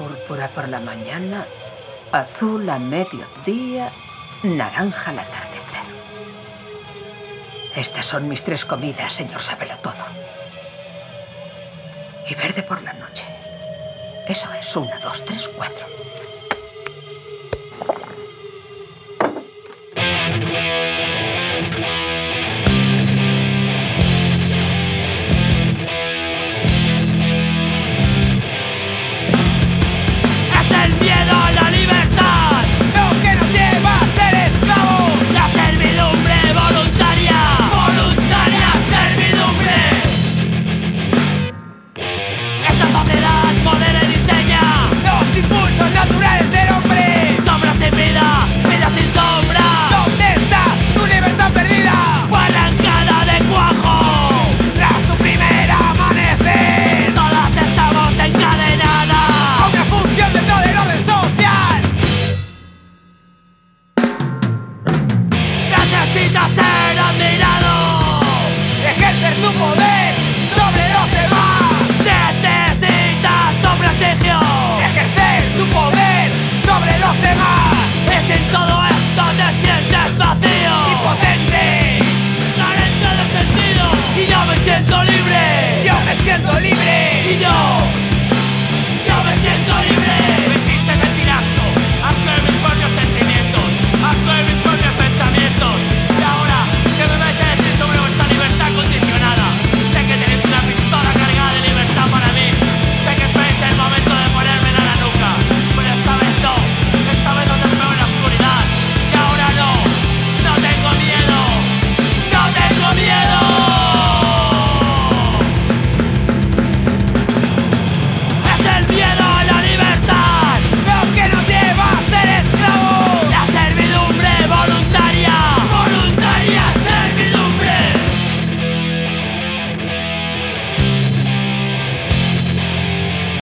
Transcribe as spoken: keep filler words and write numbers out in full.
púrpura por la mañana, azul a mediodía, naranja al atardecer. Estas son mis tres comidas, señor Sabelotodo. Y verde por la noche. Eso es una, dos, tres, cuatro.